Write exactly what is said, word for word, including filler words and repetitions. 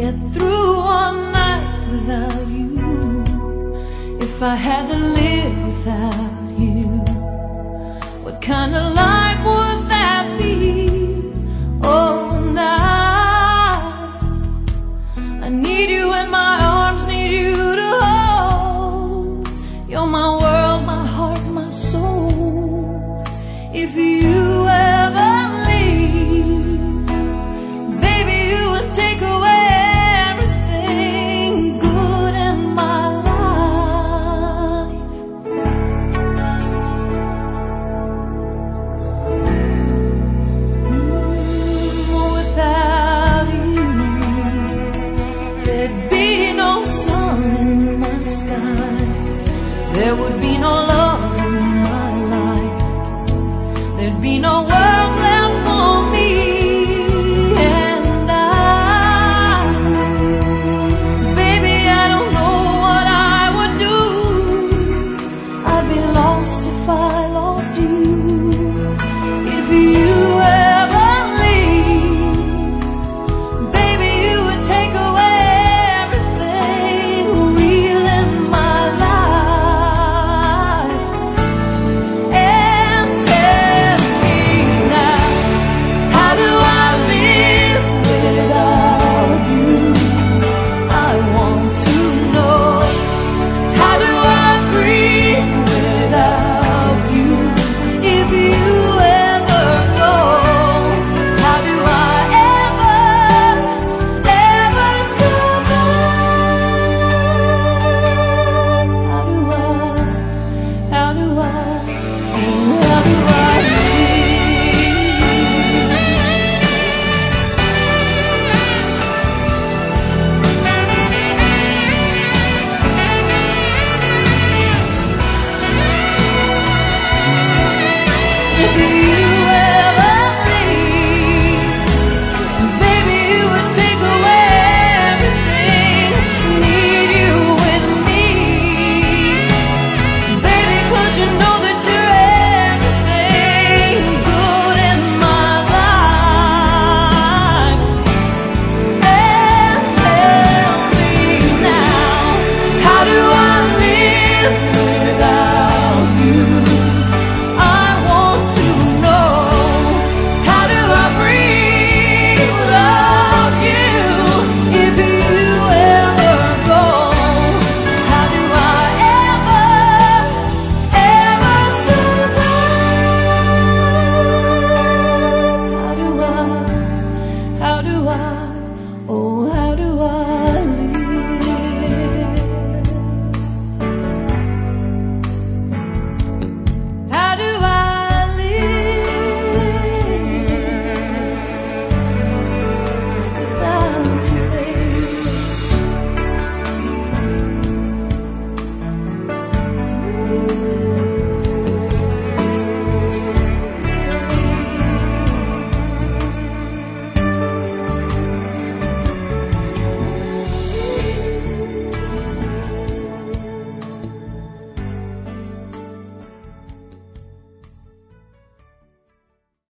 get through one night without you, if I had to live without you, what kind of life would that be? Oh, now I need you in my arms, need you to hold. You're my world, my heart, my soul. If you ever leave, baby, you would take away everything good in my life. Mm, without you, there'd be no sun in my sky. There would be no love.